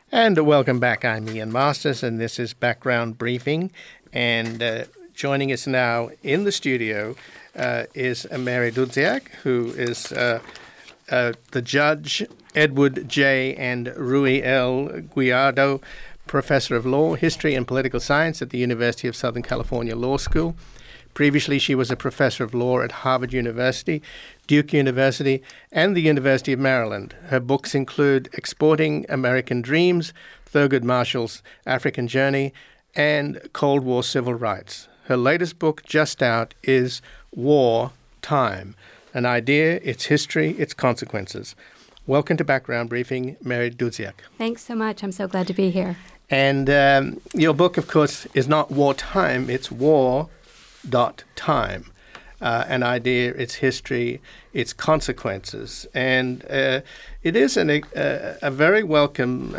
And welcome back. I'm Ian Masters, and this is Background Briefing. And joining us now in the studio is Mary Dudziak, who is the Judge Edward J. and Rui L. Guiado Professor of Law, History and Political Science at the University of Southern California Law School. Previously, she was a professor of law at Harvard University, Duke University, and the University of Maryland. Her books include Exporting American Dreams, Thurgood Marshall's African Journey, and Cold War Civil Rights. Her latest book, just out, is War Time, an idea, its history, its consequences. Welcome to Background Briefing, Mary Dudziak. Thanks so much. I'm so glad to be here. And your book, of course, is not wartime, it's war.time. An idea, its history, its consequences. And it is a very welcome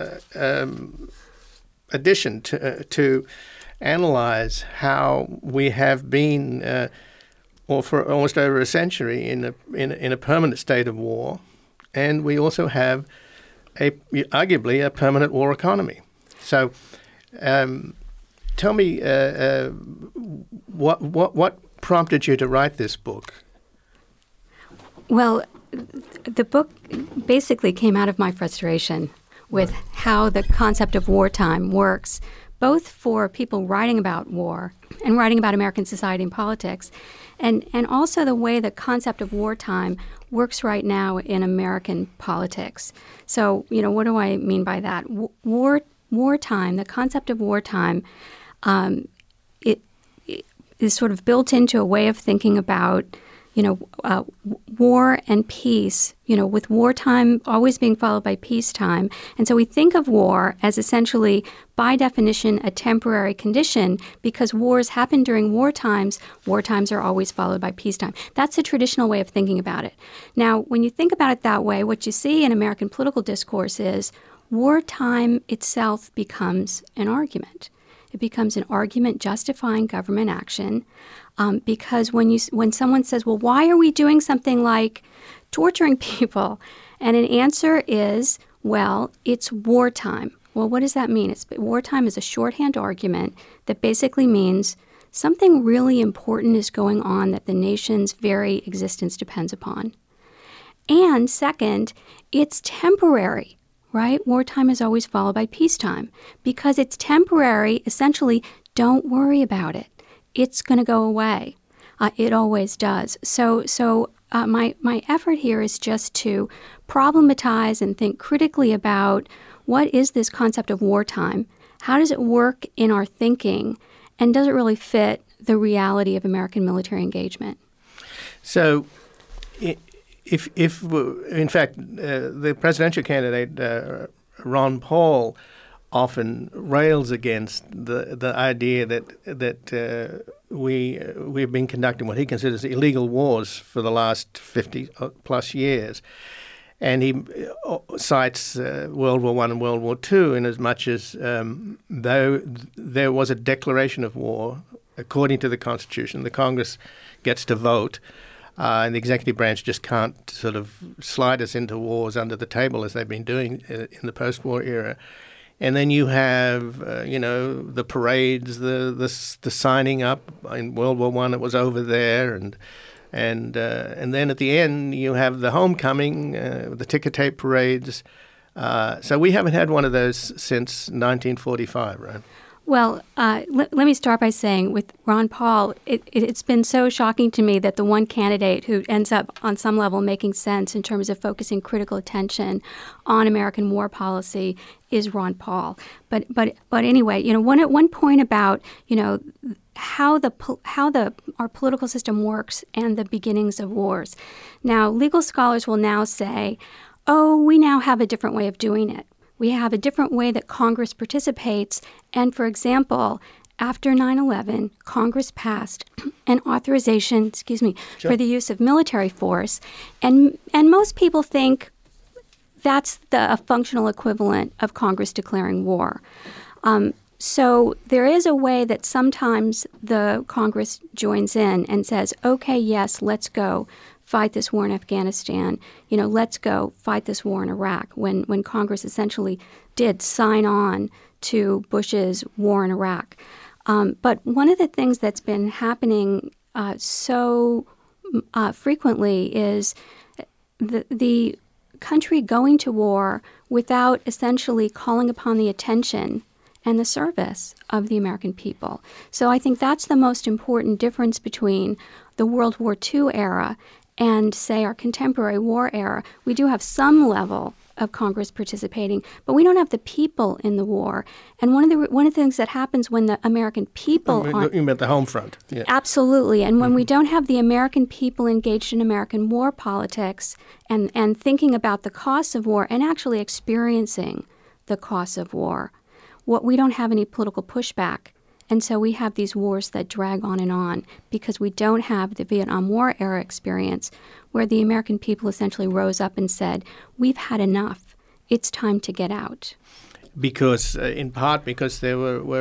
addition to analyze how we have been, or for almost over a century, in a permanent state of war. And we also have arguably a permanent war economy. So tell me what prompted you to write this book? Well, the book basically came out of my frustration with how the concept of wartime works, both for people writing about war and writing about American society and politics, and also the way the concept of wartime works right now in American politics. So, what do I mean by that? Wartime, the concept of wartime, it is sort of built into a way of thinking about, war and peace, with wartime always being followed by peacetime. And so we think of war as essentially, by definition, a temporary condition because wars happen during war times. War times are always followed by peacetime. That's the traditional way of thinking about it. Now, when you think about it that way, what you see in American political discourse is wartime itself becomes an argument. It becomes an argument justifying government action because when someone says, well, why are we doing something like torturing people? And an answer is, well, it's wartime. Well, what does that mean? Wartime is a shorthand argument that basically means something really important is going on that the nation's very existence depends upon. And second, it's temporary. Right? Wartime is always followed by peacetime. Because it's temporary, essentially, don't worry about it. It's going to go away. It always does. So my effort here is just to problematize and think critically about what is this concept of wartime? How does it work in our thinking? And does it really fit the reality of American military engagement? So If in fact, the presidential candidate, Ron Paul, often rails against the idea that we've been conducting what he considers illegal wars for the last 50 plus years. And he cites World War I and World War II in as much as though there was a declaration of war, according to the Constitution, the Congress gets to vote. And the executive branch just can't sort of slide us into wars under the table as they've been doing in the post-war era. And then you have, the parades, the signing up. In World War I, it was over there, and then at the end you have the homecoming, the ticker tape parades. So we haven't had one of those since 1945, right? Well, let me start by saying with Ron Paul, it's been so shocking to me that the one candidate who ends up on some level making sense in terms of focusing critical attention on American war policy is Ron Paul. But anyway, one point about how our political system works and the beginnings of wars. Now, legal scholars will now say, oh, we now have a different way of doing it. We have a different way that Congress participates. And for example, after 9/11, Congress passed an authorization, for the use of military force. And most people think that's a functional equivalent of Congress declaring war. So there is a way that sometimes the Congress joins in and says, okay, yes, let's go. fight this war in Afghanistan. Let's go fight this war in Iraq, when Congress essentially did sign on to Bush's war in Iraq. But one of the things that's been happening so frequently is the country going to war without essentially calling upon the attention and the service of the American people. So I think that's the most important difference between the World War II era and, say, our contemporary war era. We do have some level of Congress participating, but we don't have the people in the war. And one of the things that happens when the American people You meant the home front. Yeah. Absolutely. And when we don't have the American people engaged in American war politics and thinking about the costs of war and actually experiencing the costs of war, we don't have any political pushback. And so we have these wars that drag on because we don't have the Vietnam War era experience where the American people essentially rose up and said, we've had enough. It's time to get out. Because, in part, because there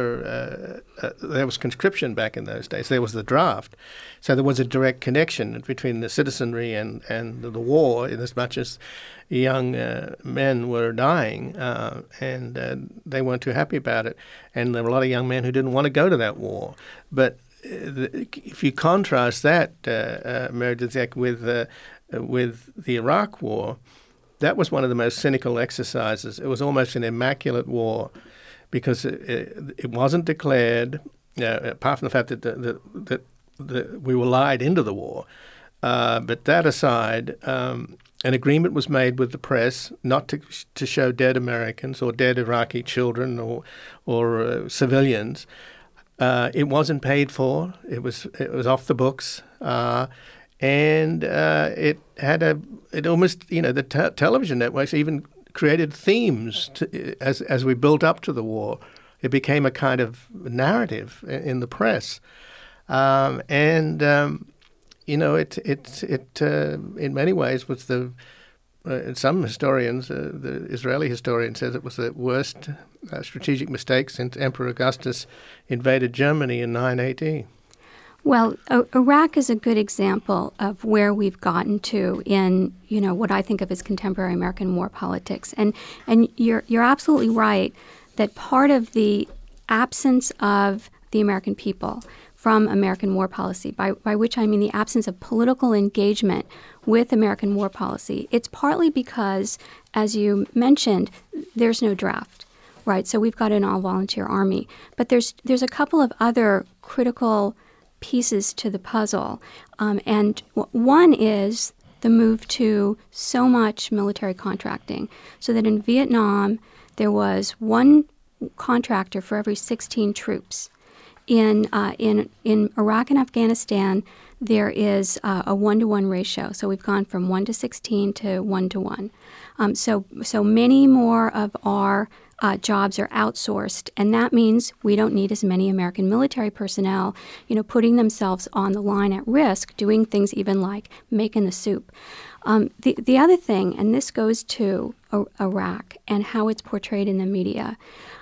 was conscription back in those days. There was the draft. So there was a direct connection between the citizenry and the war, in as much as young men were dying, and they weren't too happy about it. And there were a lot of young men who didn't want to go to that war. But if you contrast that, Meredith, with the Iraq War, that was one of the most cynical exercises. It was almost an immaculate war because it wasn't declared, apart from the fact that we were lied into the war. But that aside, an agreement was made with the press not to show dead Americans or dead Iraqi children or civilians. It wasn't paid for. It was off the books. And it had the television networks even created themes as we built up to the war. It became a kind of narrative in the press, it in many ways was some historians, the Israeli historian says it was the worst strategic mistake since Emperor Augustus invaded Germany in 9 AD. Well, Iraq is a good example of where we've gotten to in, what I think of as contemporary American war politics. And you're absolutely right that part of the absence of the American people from American war policy, by which I mean the absence of political engagement with American war policy, it's partly because, as you mentioned, there's no draft, right? So we've got an all-volunteer army. But there's a couple of other critical pieces to the puzzle. And one is the move to so much military contracting, so that in Vietnam there was one contractor for every 16 troops. In Iraq and Afghanistan, there is a 1-to-1 ratio. So we've gone from 1 to 16 to 1 to 1. So many more of our jobs are outsourced, and that means we don't need as many American military personnel, putting themselves on the line at risk, doing things even like making the soup. The other thing, and this goes to Iraq and how it's portrayed in the media,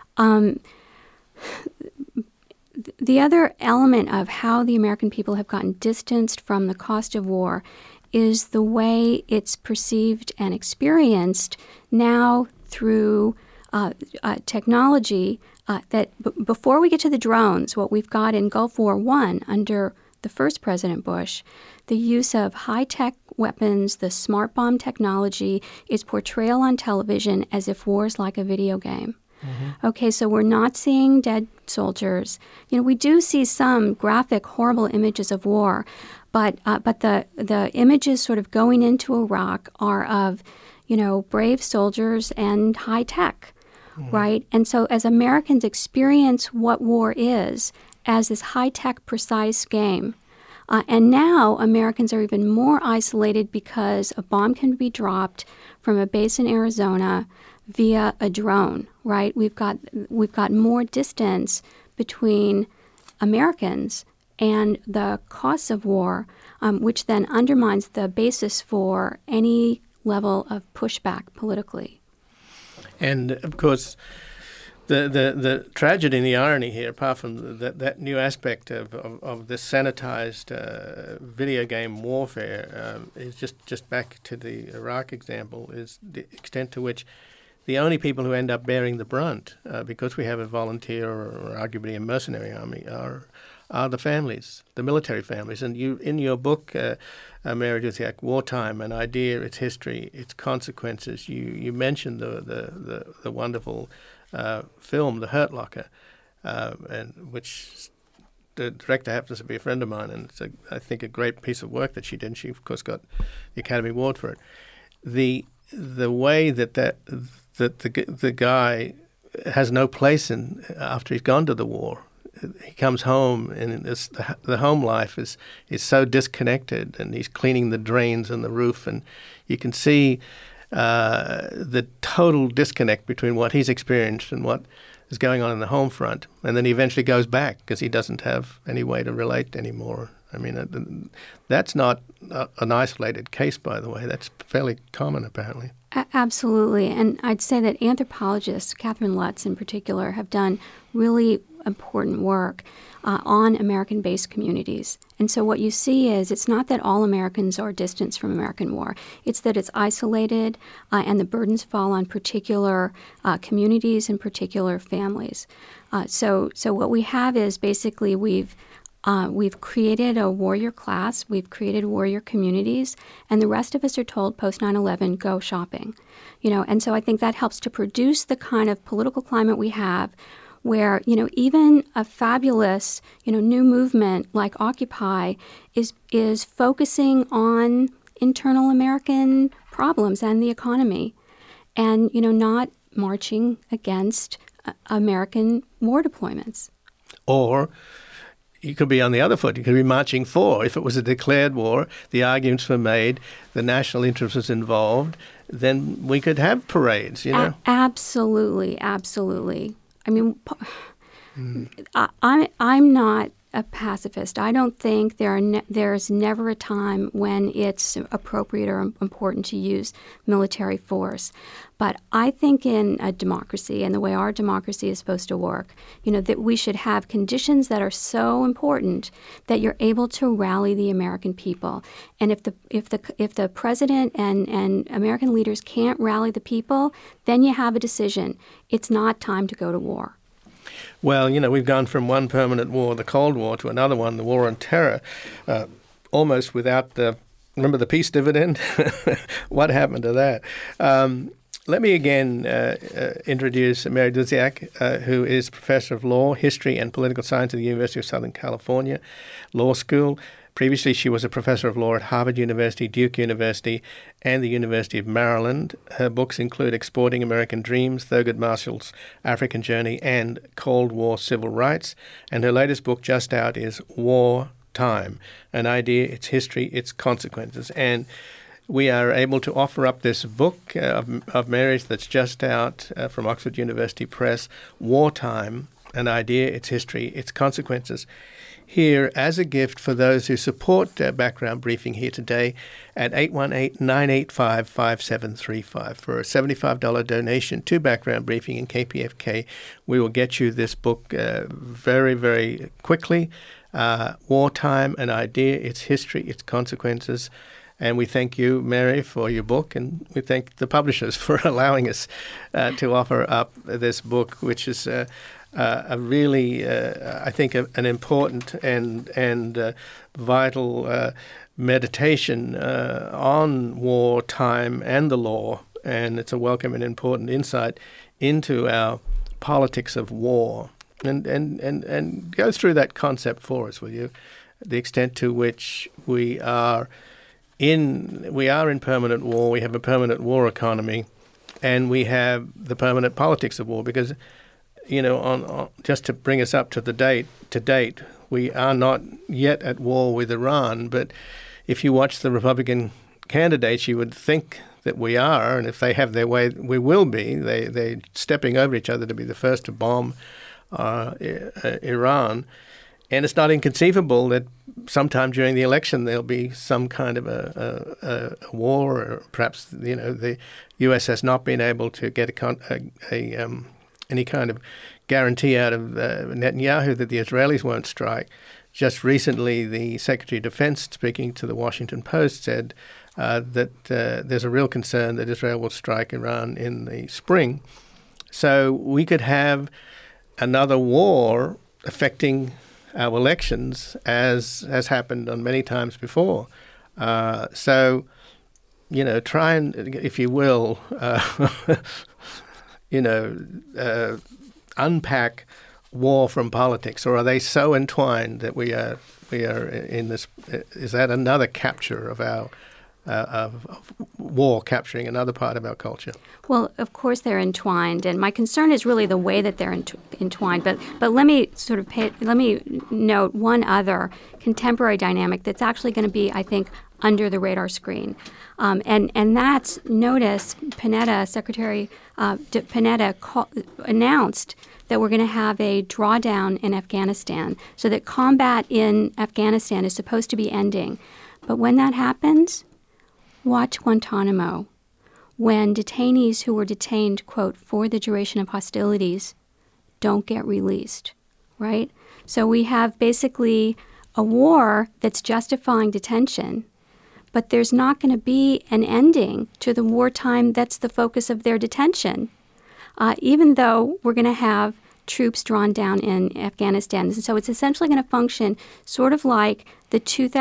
the other element of how the American people have gotten distanced from the cost of war is the way it's perceived and experienced now through technology that before we get to the drones, what we've got in Gulf War I under the first President Bush, the use of high-tech weapons, the smart bomb technology, its portrayal on television as if war is like a video game. Mm-hmm. Okay, so we're not seeing dead soldiers. We do see some graphic, horrible images of war, but the images sort of going into Iraq are of, brave soldiers and high tech, mm-hmm. right? And so as Americans experience what war is as this high tech, precise game, and now Americans are even more isolated because a bomb can be dropped from a base in Arizona via a drone, right? We've got more distance between Americans and the costs of war, which then undermines the basis for any level of pushback politically. And of course, The tragedy and the irony here, apart from that new aspect of this sanitized video game warfare, is just back to the Iraq example, is the extent to which the only people who end up bearing the brunt, because we have a volunteer or arguably a mercenary army, are the families, the military families. And you, in your book, Mary Dusiak, Wartime, An Idea, Its History, Its Consequences, you mentioned the wonderful film, The Hurt Locker, and which the director happens to be a friend of mine, and it's I think a great piece of work that she did. And she, of course, got the Academy Award for it. The way that the guy has no place in after he's gone to the war. He comes home, and the home life is so disconnected, and he's cleaning the drains and the roof, and you can see the total disconnect between what he's experienced and what is going on in the home front. And then he eventually goes back because he doesn't have any way to relate anymore. I mean, that's not an isolated case, by the way. That's fairly common, apparently. Absolutely. And I'd say that anthropologists, Catherine Lutz in particular, have done really important work on American-based communities. And so what you see is it's not that all Americans are distanced from American war. It's that it's isolated and the burdens fall on particular communities and particular families. So what we have is basically we've created a warrior class, we've created warrior communities, and the rest of us are told post 9/11, go shopping. And so I think that helps to produce the kind of political climate we have where, even a fabulous, new movement like Occupy is focusing on internal American problems and the economy and, not marching against American war deployments. Or you could be on the other foot. You could be marching for. If it was a declared war, the arguments were made, the national interest was involved, then we could have parades, Absolutely, absolutely. I mean, I'm not a pacifist. I don't think there's never a time when it's appropriate or important to use military force. But I think in a democracy and the way our democracy is supposed to work, that we should have conditions that are so important that you're able to rally the American people. And if the president and American leaders can't rally the people, then you have a decision. It's not time to go to war. Well, we've gone from one permanent war, the Cold War, to another one, the War on Terror, almost without remember the peace dividend? What happened to that? Let me again introduce Mary Dusiak, who is Professor of Law, History, and Political Science at the University of Southern California Law School. Previously, she was a professor of law at Harvard University, Duke University, and the University of Maryland. Her books include Exporting American Dreams, Thurgood Marshall's African Journey, and Cold War Civil Rights. And her latest book just out is Wartime, An Idea, Its History, Its Consequences. And we are able to offer up this book of Mary's that's just out from Oxford University Press, Wartime, An Idea, Its History, Its Consequences, here as a gift for those who support Background Briefing here today at 818-985-5735. For a $75 donation to Background Briefing and KPFK, we will get you this book very, very quickly. Wartime, An Idea, Its History, Its Consequences. And we thank you, Mary, for your book, and we thank the publishers for allowing us to offer up this book, which is a really, I think, an important and vital meditation on wartime and the law. And it's a welcome and important insight into our politics of war. And go through that concept for us, will you? The extent to which we are in permanent war. We have a permanent war economy, and we have the permanent politics of war. Because, on just to bring us up to date, we are not yet at war with Iran. But if you watch the Republican candidates, you would think that we are, and if they have their way, we will be. They're stepping over each other to be the first to bomb Iran. And it's not inconceivable that sometime during the election there'll be some kind of a war, or perhaps the U.S. has not been able to get any kind of guarantee out of Netanyahu that the Israelis won't strike. Just recently, the Secretary of Defense, speaking to the Washington Post, said that there's a real concern that Israel will strike Iran in the spring. So we could have another war affecting our elections, as has happened on many times before. So, try and, if you will, unpack war from politics, or are they so entwined that we are in this? Is that another capture of our of war capturing another part of our culture? Well, of course they're entwined, and my concern is really the way that they're entwined. But let me note one other contemporary dynamic that's actually going to be, I think, under the radar screen, and that's, notice Panetta, Secretary Panetta announced that we're going to have a drawdown in Afghanistan, so that combat in Afghanistan is supposed to be ending. But when that happens, watch Guantanamo. When detainees who were detained, quote, for the duration of hostilities don't get released, right? So we have basically a war that's justifying detention, but there's not going to be an ending to the wartime that's the focus of their detention, even though we're going to have troops drawn down in Afghanistan. And so it's essentially going to function sort of like the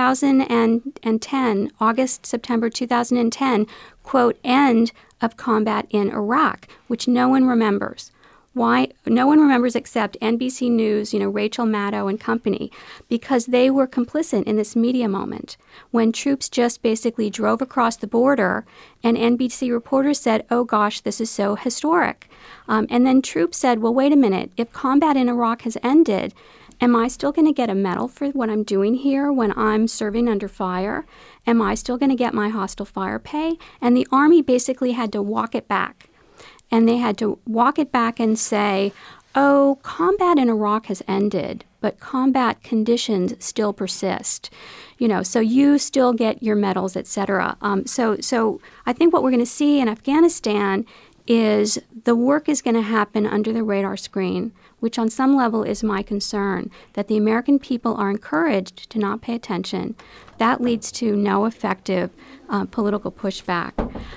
2010, September 2010, quote, end of combat in Iraq, which no one remembers. Why? No one remembers except NBC News, Rachel Maddow and company, because they were complicit in this media moment when troops just basically drove across the border and NBC reporters said, oh gosh, this is so historic. And then troops said, well, wait a minute, if combat in Iraq has ended, am I still going to get a medal for what I'm doing here when I'm serving under fire? Am I still going to get my hostile fire pay? And the Army basically had to walk it back. And they had to walk it back and say, oh, combat in Iraq has ended, but combat conditions still persist. So you still get your medals, et cetera. So I think what we're going to see in Afghanistan is the work is going to happen under the radar screen, which on some level is my concern, that the American people are encouraged to not pay attention. That leads to no effective political pushback.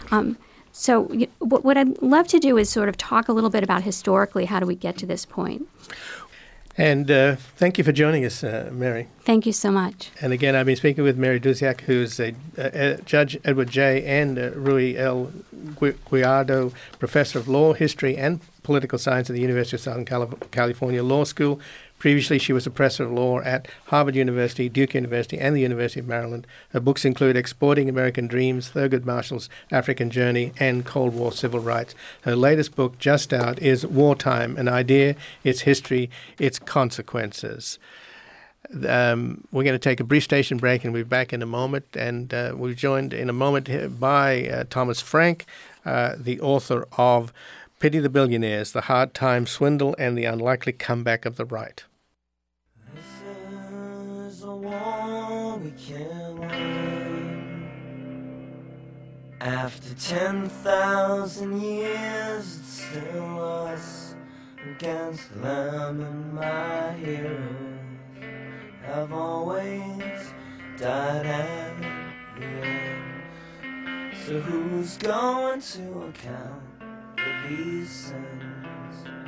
So what I'd love to do is sort of talk a little bit about historically, how do we get to this point? And thank you for joining us, Mary. Thank you so much. And again, I've been speaking with Mary Dusiak, who's a Judge Edward J. and Rui L. Guiardo Professor of Law, History, and Political Science at the University of Southern California Law School. Previously, she was a professor of law at Harvard University, Duke University, and the University of Maryland. Her books include Exporting American Dreams, Thurgood Marshall's African Journey, and Cold War Civil Rights. Her latest book, just out, is Wartime, An Idea, Its History, Its Consequences. We're going to take a brief station break, and we'll be back in a moment. And we're joined in a moment by Thomas Frank, the author of Pity the Billionaires, The Hard Time Swindle, and the Unlikely Comeback of the Right. This is a war we can win. After 10,000 years, it's still us against them, and my heroes have always died at the end. So who's going to account for these sins?